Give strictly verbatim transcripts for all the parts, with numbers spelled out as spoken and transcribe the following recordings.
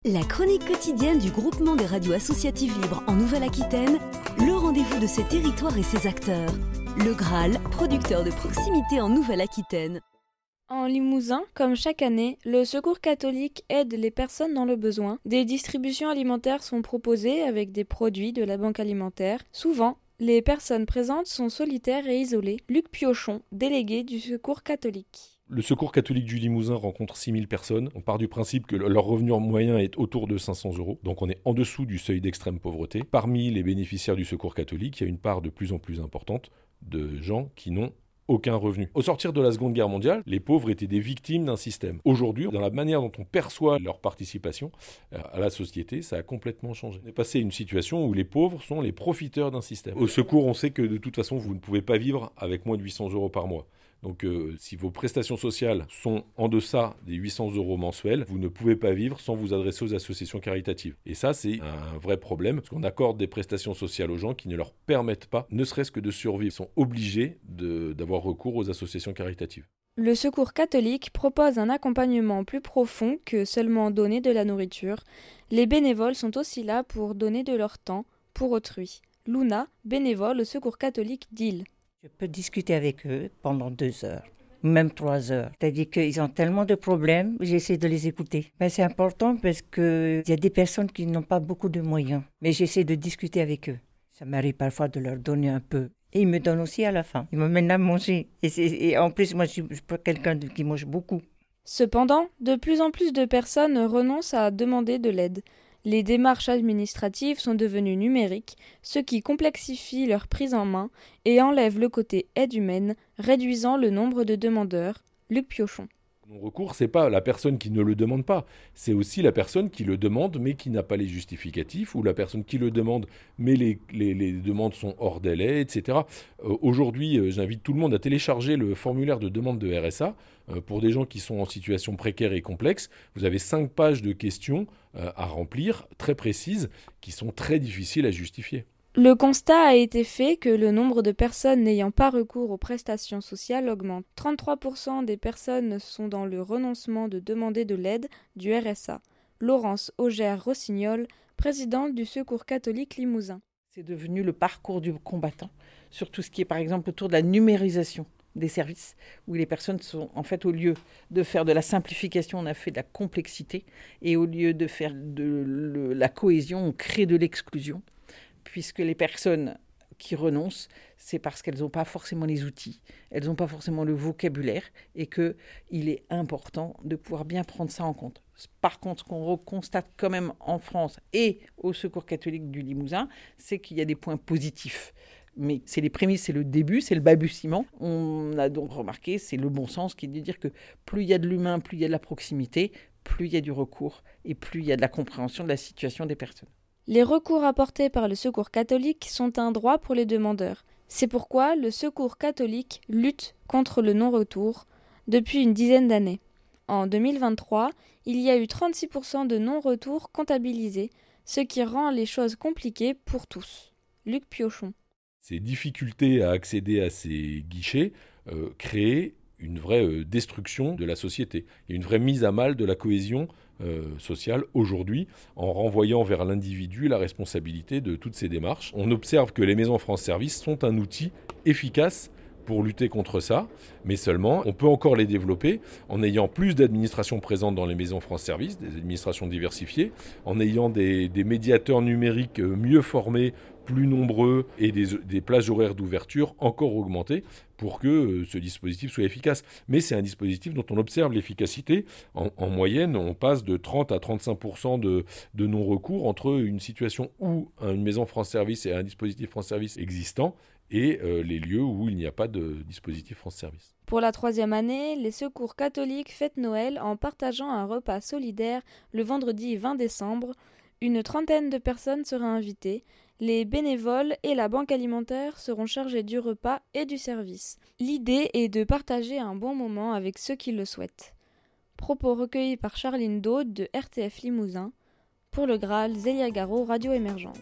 La chronique quotidienne du groupement des radios associatives libres en Nouvelle-Aquitaine, le rendez-vous de ses territoires et ses acteurs. Le Graal, producteur de proximité en Nouvelle-Aquitaine. En Limousin, comme chaque année, le Secours catholique aide les personnes dans le besoin. Des distributions alimentaires sont proposées avec des produits de la banque alimentaire. Souvent, les personnes présentes sont solitaires et isolées. Luc Piochon, délégué du Secours catholique. Le Secours catholique du Limousin rencontre six mille personnes. On part du principe que leur revenu moyen est autour de cinq cents euros. Donc on est en dessous du seuil d'extrême pauvreté. Parmi les bénéficiaires du Secours catholique, il y a une part de plus en plus importante de gens qui n'ont aucun revenu. Au sortir de la Seconde Guerre mondiale, les pauvres étaient des victimes d'un système. Aujourd'hui, dans la manière dont on perçoit leur participation à la société, ça a complètement changé. On est passé à une situation où les pauvres sont les profiteurs d'un système. Au Secours, on sait que de toute façon, vous ne pouvez pas vivre avec moins de huit cents euros par mois. Donc euh, si vos prestations sociales sont en deçà des huit cents euros mensuels, vous ne pouvez pas vivre sans vous adresser aux associations caritatives. Et ça, c'est un vrai problème, parce qu'on accorde des prestations sociales aux gens qui ne leur permettent pas, ne serait-ce que de survivre. Ils sont obligés de, d'avoir recours aux associations caritatives. Le Secours catholique propose un accompagnement plus profond que seulement donner de la nourriture. Les bénévoles sont aussi là pour donner de leur temps pour autrui. Luna, bénévole au Secours catholique d'Ille. Je peux discuter avec eux pendant deux heures, même trois heures. C'est-à-dire qu'ils ont tellement de problèmes, j'essaie de les écouter. Mais c'est important parce qu'il y a des personnes qui n'ont pas beaucoup de moyens. Mais j'essaie de discuter avec eux. Ça m'arrive parfois de leur donner un peu. Et ils me donnent aussi à la fin. Ils m'amènent à manger. Et, c'est, et en plus, moi, je suis quelqu'un qui mange beaucoup. Cependant, de plus en plus de personnes renoncent à demander de l'aide. Les démarches administratives sont devenues numériques, ce qui complexifie leur prise en main et enlève le côté aide humaine, réduisant le nombre de demandeurs. Luc Piochon. Mon recours, c'est pas la personne qui ne le demande pas, c'est aussi la personne qui le demande mais qui n'a pas les justificatifs, ou la personne qui le demande mais les, les, les demandes sont hors délai, et cetera. Euh, aujourd'hui, euh, j'invite tout le monde à télécharger le formulaire de demande de R S A. Euh, pour des gens qui sont en situation précaire et complexe, vous avez cinq pages de questions euh, à remplir, très précises, qui sont très difficiles à justifier. Le constat a été fait que le nombre de personnes n'ayant pas recours aux prestations sociales augmente. trente-trois pour cent des personnes sont dans le renoncement de demander de l'aide du R S A. Laurence Augère-Rossignol, présidente du Secours catholique Limousin. C'est devenu le parcours du combattant, sur tout ce qui est par exemple autour de la numérisation des services, où les personnes sont, en fait, au lieu de faire de la simplification, on a fait de la complexité, et au lieu de faire de le, la cohésion, on crée de l'exclusion. Puisque les personnes qui renoncent, c'est parce qu'elles n'ont pas forcément les outils, elles n'ont pas forcément le vocabulaire, et qu'il est important de pouvoir bien prendre ça en compte. Par contre, ce qu'on constate quand même en France et au Secours catholique du Limousin, c'est qu'il y a des points positifs. Mais c'est les prémices, c'est le début, c'est le balbutiement. On a donc remarqué, c'est le bon sens qui est de dire que plus il y a de l'humain, plus il y a de la proximité, plus il y a du recours et plus il y a de la compréhension de la situation des personnes. Les recours apportés par le Secours catholique sont un droit pour les demandeurs. C'est pourquoi le Secours catholique lutte contre le non-retour depuis une dizaine d'années. En deux mille vingt-trois, il y a eu trente-six pour cent de non-retours comptabilisés, ce qui rend les choses compliquées pour tous. Luc Piochon. Ces difficultés à accéder à ces guichets euh, créent une vraie euh, destruction de la société. Il y a une vraie mise à mal de la cohésion euh, sociale aujourd'hui, en renvoyant vers l'individu la responsabilité de toutes ces démarches. On observe que les maisons France Service sont un outil efficace pour lutter contre ça, mais seulement on peut encore les développer en ayant plus d'administrations présentes dans les maisons France Service, des administrations diversifiées, en ayant des, des médiateurs numériques mieux formés, plus nombreux et des, des plages horaires d'ouverture encore augmentées pour que euh, ce dispositif soit efficace. Mais c'est un dispositif dont on observe l'efficacité. En, en moyenne, on passe de trente à trente-cinq pour cent de, de non-recours entre une situation où une maison France Service et un dispositif France Service existant et euh, les lieux où il n'y a pas de dispositif France Service. Pour la troisième année, les Secours catholiques fêtent Noël en partageant un repas solidaire le vendredi vingt décembre. Une trentaine de personnes sera invitée. Les bénévoles et la banque alimentaire seront chargés du repas et du service. L'idée est de partager un bon moment avec ceux qui le souhaitent. Propos recueillis par Charline Daude de R T F Limousin. Pour le Graal, Zélia Garot, Radio Émergence.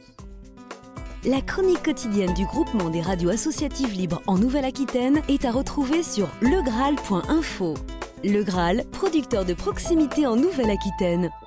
La chronique quotidienne du groupement des radios associatives libres en Nouvelle-Aquitaine est à retrouver sur legraal point info. Le Graal, producteur de proximité en Nouvelle-Aquitaine.